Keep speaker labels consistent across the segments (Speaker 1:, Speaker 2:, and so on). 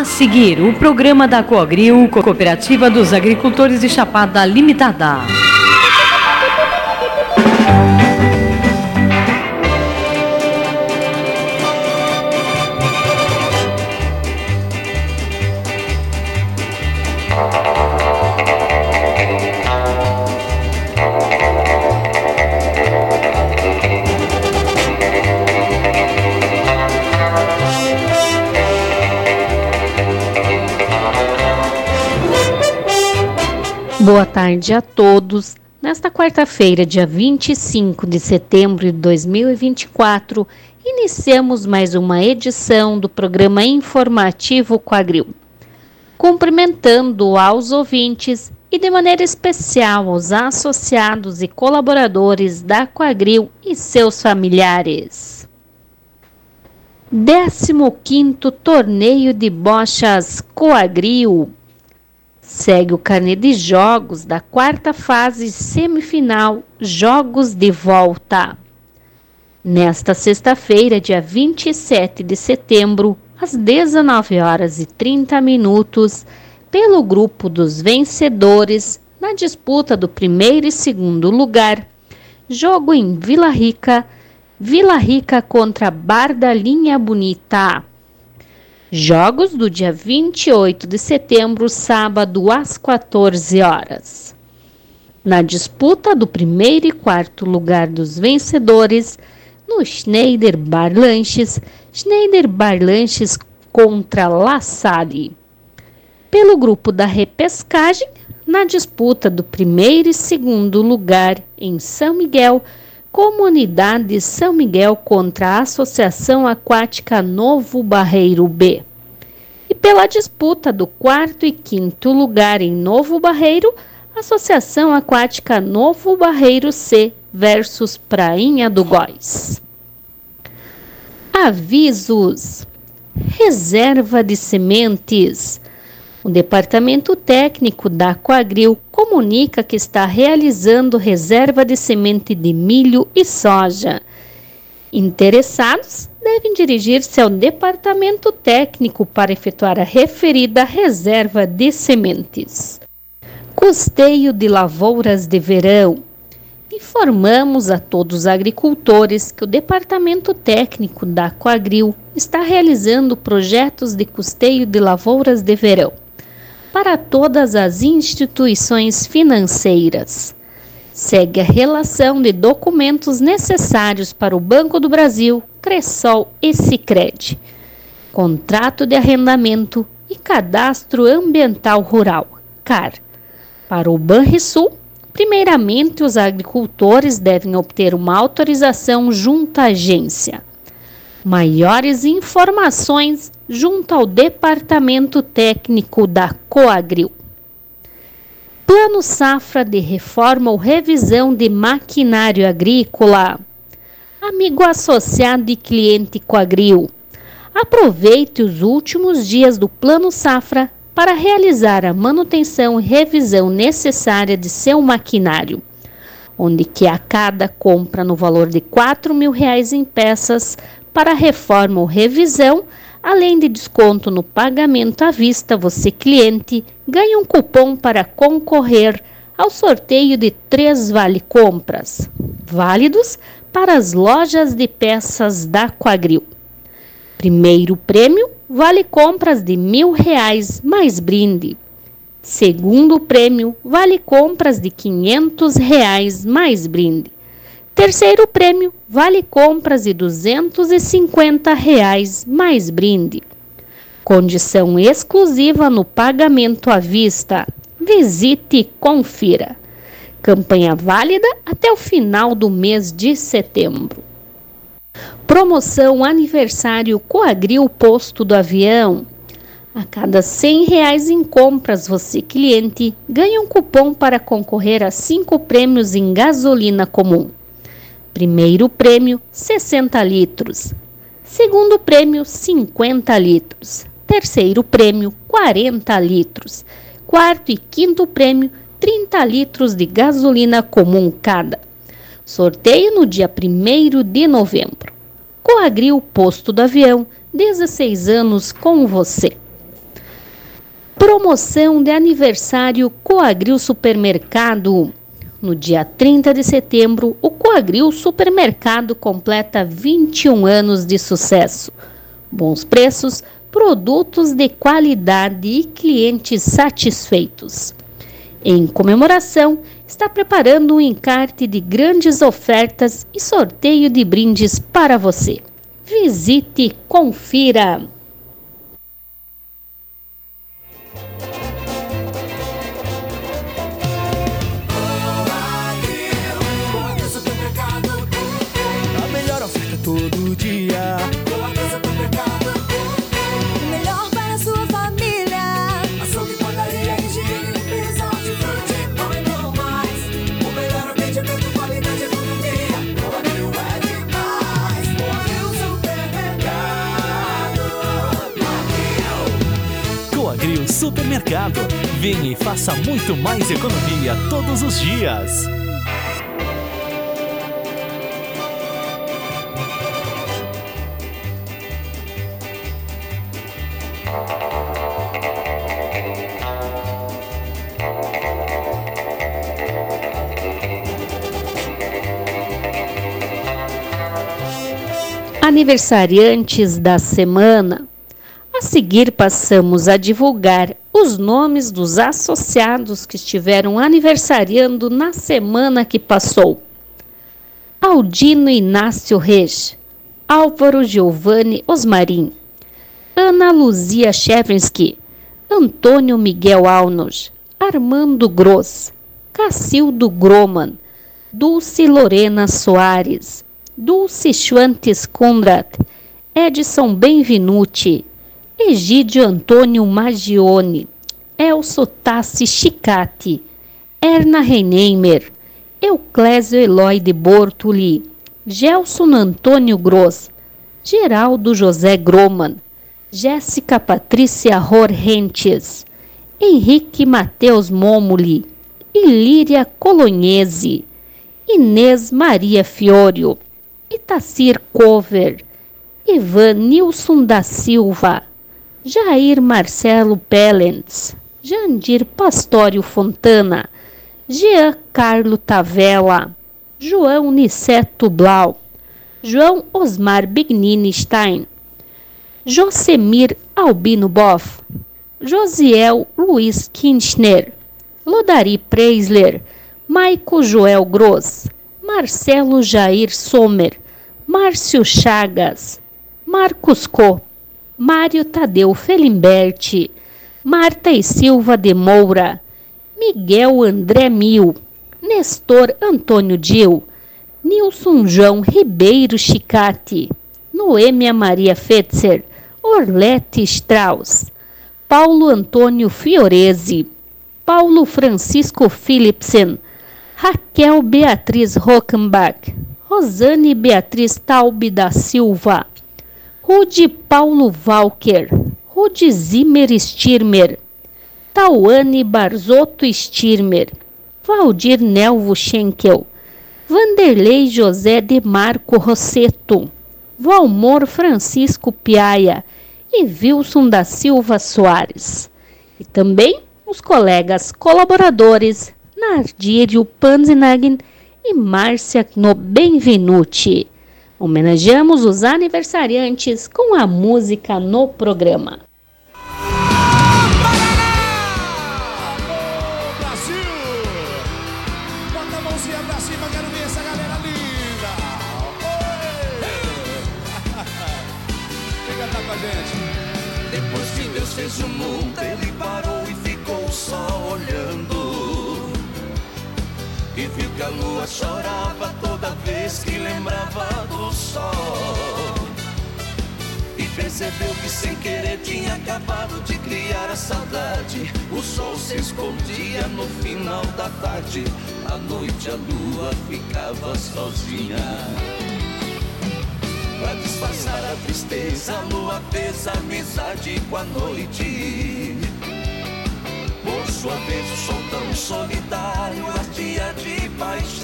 Speaker 1: seguir, o programa da Coagril, Cooperativa dos Agricultores de Chapada Limitada.
Speaker 2: Boa tarde a todos. Nesta quarta-feira, dia 25 de setembro de 2024, iniciamos mais uma edição do programa informativo Coagril. Cumprimentando aos ouvintes e de maneira especial aos associados e colaboradores da Coagril e seus familiares. 15º Torneio de Bochas Coagril. Segue o carnê de jogos da quarta fase semifinal, Jogos de Volta. Nesta sexta-feira, dia 27 de setembro, às 19h30, pelo grupo dos vencedores, na disputa do primeiro e segundo lugar, jogo em Vila Rica contra Bar da Linha Bonita. Jogos do dia 28 de setembro, sábado, às 14 horas. Na disputa do primeiro e quarto lugar dos vencedores, no Schneider Bar Lanches contra La Salle. Pelo grupo da repescagem, na disputa do primeiro e segundo lugar em São Miguel, Comunidade São Miguel contra a Associação Aquática Novo Barreiro B. E pela disputa do quarto e quinto lugar em Novo Barreiro, Associação Aquática Novo Barreiro C versus Prainha do Góis. Avisos: reserva de sementes. O Departamento Técnico da Coagril comunica que está realizando reserva de semente de milho e soja. Interessados devem dirigir-se ao Departamento Técnico para efetuar a referida reserva de sementes. Custeio de lavouras de verão. Informamos a todos os agricultores que o Departamento Técnico da Coagril está realizando projetos de custeio de lavouras de verão para todas as instituições financeiras. Segue a relação de documentos necessários para o Banco do Brasil, Cressol e Sicredi, contrato de arrendamento e cadastro ambiental rural, CAR. Para o Banrisul, primeiramente os agricultores devem obter uma autorização junto à agência. Maiores informações junto ao Departamento Técnico da Coagril. Plano Safra de reforma ou revisão de maquinário agrícola. Amigo associado e cliente Coagril, aproveite os últimos dias do Plano Safra para realizar a manutenção e revisão necessária de seu maquinário, onde que a cada compra no valor de R$4.000 em peças para reforma ou revisão, além de desconto no pagamento à vista, você cliente ganha um cupom para concorrer ao sorteio de 3 vale-compras, válidos para as lojas de peças da Coagril. Primeiro prêmio, vale-compras de R$1.000 mais brinde. Segundo prêmio, vale-compras de R$500 mais brinde. Terceiro prêmio, vale-compras de R$250 mais brinde. Condição exclusiva no pagamento à vista. Visite e confira. Campanha válida até o final do mês de setembro. Promoção Aniversário Coagril Posto do Avião. A cada R$100 em compras, você cliente ganha um cupom para concorrer a 5 prêmios em gasolina comum. Primeiro prêmio, 60 litros. Segundo prêmio, 50 litros. Terceiro prêmio, 40 litros. Quarto e quinto prêmio, 30 litros de gasolina comum cada. Sorteio no dia 1º de novembro. Coagril Posto do Avião, 16 anos com você. Promoção de aniversário Coagril Supermercado. No dia 30 de setembro, o Coagril Supermercado completa 21 anos de sucesso. Bons preços, produtos de qualidade e clientes satisfeitos. Em comemoração, está preparando um encarte de grandes ofertas e sorteio de brindes para você. Visite e confira!
Speaker 3: Todo dia. Coagril Supermercado. O melhor para a sua família. Açougue, padaria, higiene, limpeza, hortifruti, muito mais. O melhor atendimento, qualidade e economia. Coagril é demais. Coagril Supermercado.
Speaker 4: Coagril Supermercado. Venha e faça muito mais economia todos os dias.
Speaker 2: Aniversariantes da semana. A seguir passamos a divulgar os nomes dos associados que estiveram aniversariando na semana que passou. Aldino Inácio Reis, Álvaro Giovanni Osmarim, Ana Luzia Chevrinsky, Antônio Miguel Alnos, Armando Gross, Cacildo Groman, Dulce Lorena Soares, Dulce Schwantes Conrad, Edson Benvenuti, Egídio Antônio Magione, Elso Tassi Chicati, Erna Reineimer, Euclésio Eloy de Bortoli, Gelson Antônio Gross, Geraldo José Groman, Jéssica Patrícia Rorrentes, Henrique Mateus Momoli, Ilíria Colognese, Inês Maria Fiorio, Itacir Cover, Ivan Nilson da Silva, Jair Marcelo Pellens, Jandir Pastório Fontana, Jean Carlo Tavella, João Niceto Blau, João Osmar Bignini Stein, Josemir Albino Boff, Josiel Luiz Kirchner, Lodari Preisler, Maico Joel Gross, Marcelo Jair Sommer, Márcio Chagas, Marcos Co, Mário Tadeu Felimberti, Marta e Silva de Moura, Miguel André Mil, Nestor Antônio Dil, Nilson João Ribeiro Chicati, Noêmia Maria Fetzer, Orlete Strauss, Paulo Antônio Fiorese, Paulo Francisco Philipsen, Raquel Beatriz Rockenbach, Rosane Beatriz Taube da Silva, Rude Paulo Walker, Rude Zimmer Stirmer, Tauane Barzotto Stirmer, Valdir Nelvo Schenkel, Vanderlei José de Marco Rosseto, Valmor Francisco Piaia e Wilson da Silva Soares. E também os colegas colaboradores Nardírio Panzinagin e Márcia No Benvenuti. Homenageamos os aniversariantes com a música no programa.
Speaker 5: Depois que Deus fez o mundo, ele parou e ficou só olhando. E viu que a lua chorava toda vez que lembrava do sol. E percebeu que sem querer tinha acabado de criar a saudade. O sol se escondia no final da tarde. À noite a lua ficava sozinha. Pra disfarçar a tristeza, a lua fez amizade com a noite. Por sua vez o sol tão solitário ardia de paixão.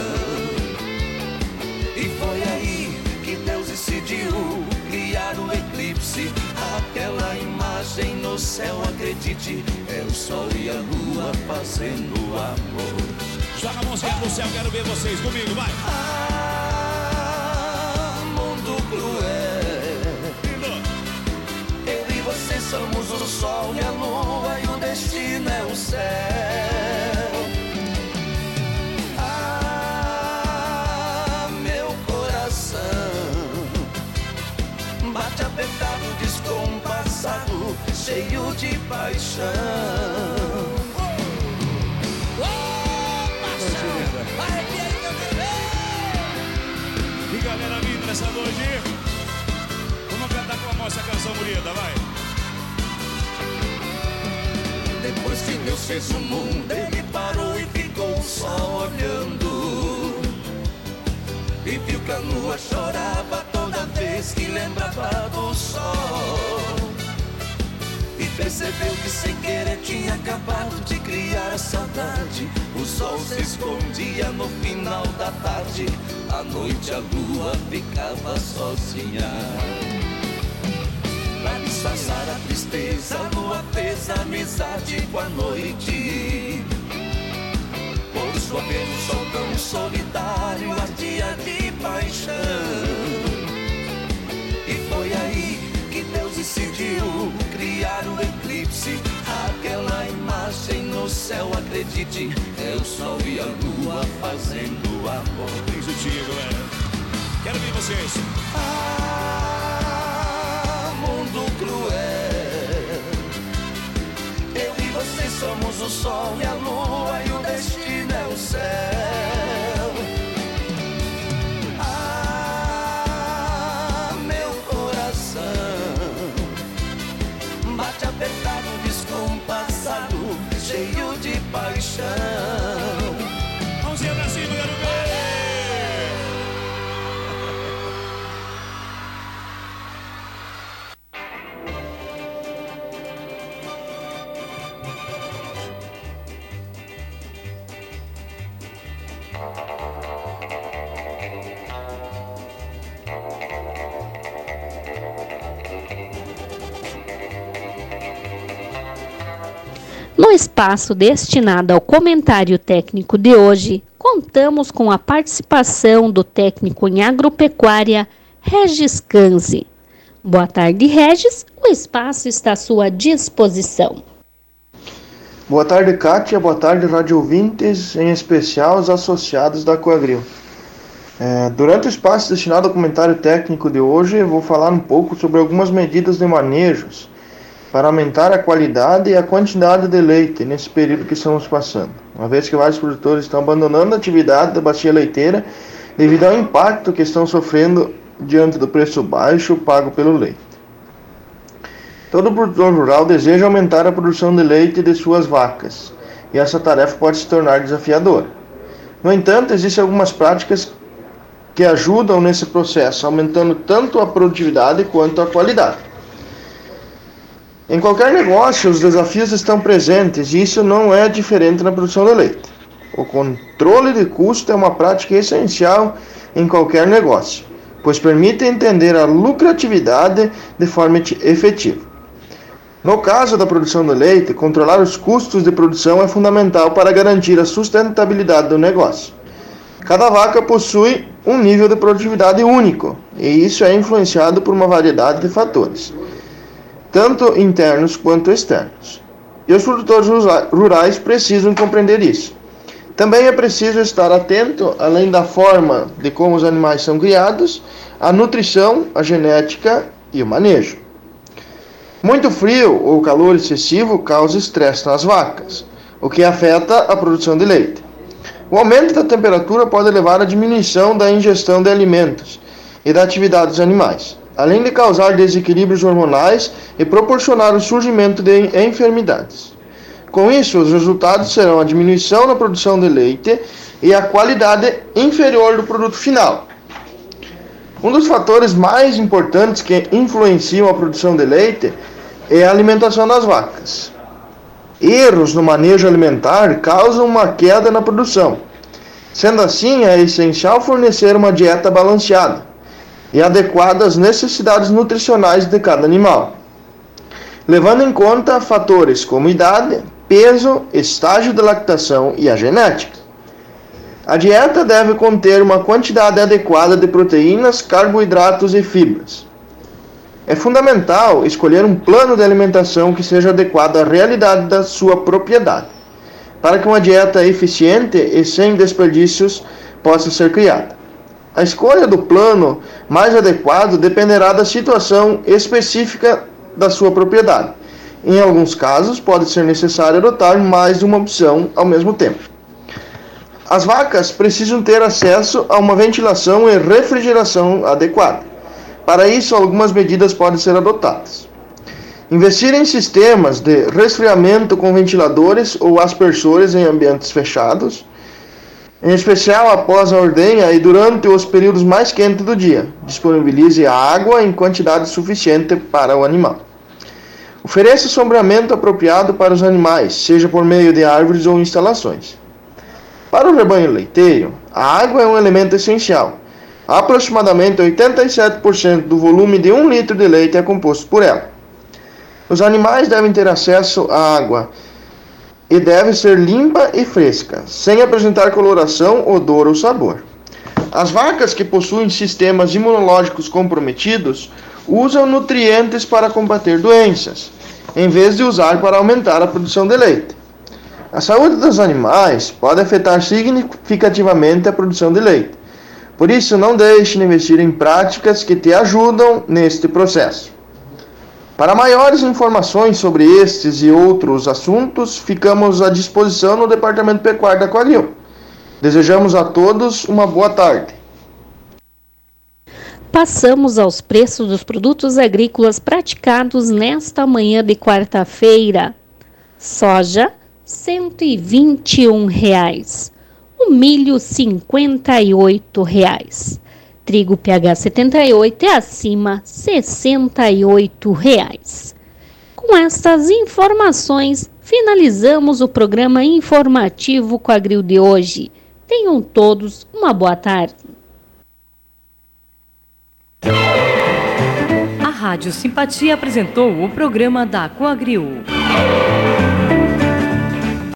Speaker 5: E foi aí que Deus decidiu criar o eclipse, aquela imagem no no céu, acredite, é o sol e a lua fazendo amor.
Speaker 6: Joga a mãozinha pro céu, quero ver vocês comigo, vai.
Speaker 5: Ah, mundo cruel, eu e você somos o sol e a lua, e o destino é o céu. Ah, meu coração bate apertado, descompassado, cheio de paixão.
Speaker 6: E galera linda nessa noite, vamos cantar com a nossa canção bonita, vai.
Speaker 5: Depois que Deus fez o mundo, ele parou e ficou só olhando, e viu que a lua chorava toda vez que lembrava do sol, e percebeu que sem querer tinha acabado de criar a saudade. O sol se escondia no final da tarde, à noite a lua ficava sozinha. Pra disfarçar a tristeza, a lua fez amizade com a noite. Por sua vez o sol tão solitário ardia de paixão, e foi aí que Deus decidiu criar o eclipse. Aquela imagem no céu, acredite, é o sol e a lua fazendo amor.
Speaker 6: Bem juntinho, galera. Quero ver vocês.
Speaker 5: Ah, mundo cruel, eu e você somos o sol e a lua, e o destino é o céu. Ah, meu coração bate apertado, descompassado, cheio de paixão.
Speaker 6: Mãozinha pra cima, quero ver.
Speaker 2: No espaço destinado ao comentário técnico de hoje, contamos com a participação do técnico em agropecuária, Regis Canzi. Boa tarde, Regis. O espaço está à sua disposição.
Speaker 7: Boa tarde, Kátia. Boa tarde, rádio ouvintes, em especial os associados da Coagril. Durante o espaço destinado ao comentário técnico de hoje, eu vou falar um pouco sobre algumas medidas de manejos para aumentar a qualidade e a quantidade de leite nesse período que estamos passando, uma vez que vários produtores estão abandonando a atividade da bacia leiteira devido ao impacto que estão sofrendo diante do preço baixo pago pelo leite. Todo produtor rural deseja aumentar a produção de leite de suas vacas, e essa tarefa pode se tornar desafiadora. No entanto, existem algumas práticas que ajudam nesse processo, aumentando tanto a produtividade quanto a qualidade. Em qualquer negócio, os desafios estão presentes, e isso não é diferente na produção de leite. O controle de custo é uma prática essencial em qualquer negócio, pois permite entender a lucratividade de forma efetiva. No caso da produção de leite, controlar os custos de produção é fundamental para garantir a sustentabilidade do negócio. Cada vaca possui um nível de produtividade único, e isso é influenciado por uma variedade de fatores, tanto internos quanto externos. E os produtores rurais precisam compreender isso. Também é preciso estar atento, além da forma de como os animais são criados, à nutrição, à genética e o manejo. Muito frio ou calor excessivo causa estresse nas vacas, o que afeta a produção de leite. O aumento da temperatura pode levar à diminuição da ingestão de alimentos e da atividade dos animais, além de causar desequilíbrios hormonais e proporcionar o surgimento de enfermidades. Com isso, os resultados serão a diminuição na produção de leite e a qualidade inferior do produto final. Um dos fatores mais importantes que influenciam a produção de leite é a alimentação das vacas. Erros no manejo alimentar causam uma queda na produção. Sendo assim, é essencial fornecer uma dieta balanceada e adequada às necessidades nutricionais de cada animal. levando em conta fatores como idade, peso, estágio de lactação e a genética. A dieta deve conter uma quantidade adequada de proteínas, carboidratos e fibras. É fundamental escolher um plano de alimentação que seja adequado à realidade da sua propriedade, para que uma dieta eficiente e sem desperdícios possa ser criada. A escolha do plano mais adequado dependerá da situação específica da sua propriedade. Em alguns casos, pode ser necessário adotar mais de uma opção ao mesmo tempo. As vacas precisam ter acesso a uma ventilação e refrigeração adequada. Para isso, algumas medidas podem ser adotadas. Investir em sistemas de resfriamento com ventiladores ou aspersores em ambientes fechados, em especial após a ordenha e durante os períodos mais quentes do dia. Disponibilize água em quantidade suficiente para o animal. Ofereça sombreamento apropriado para os animais, seja por meio de árvores ou instalações. Para o rebanho leiteiro, a água é um elemento essencial. Aproximadamente 87% do volume de 1 litro de leite é composto por ela. Os animais devem ter acesso à água e deve ser limpa e fresca, sem apresentar coloração, odor ou sabor. As vacas que possuem sistemas imunológicos comprometidos usam nutrientes para combater doenças, em vez de usar para aumentar a produção de leite. A saúde dos animais pode afetar significativamente a produção de leite. Por isso, não deixe de investir em práticas que te ajudam neste processo. Para maiores informações sobre estes e outros assuntos, ficamos à disposição no Departamento Pecuário da Coagril. Desejamos a todos uma boa tarde.
Speaker 2: Passamos aos preços dos produtos agrícolas praticados nesta manhã de quarta-feira. Soja, R$ 121,00. O milho, R$ 58,00. Trigo PH 78 e acima, R$ 68,00. Com estas informações, finalizamos o programa informativo Coagril de hoje. Tenham todos uma boa tarde.
Speaker 1: A Rádio Simpatia apresentou o programa da Coagril.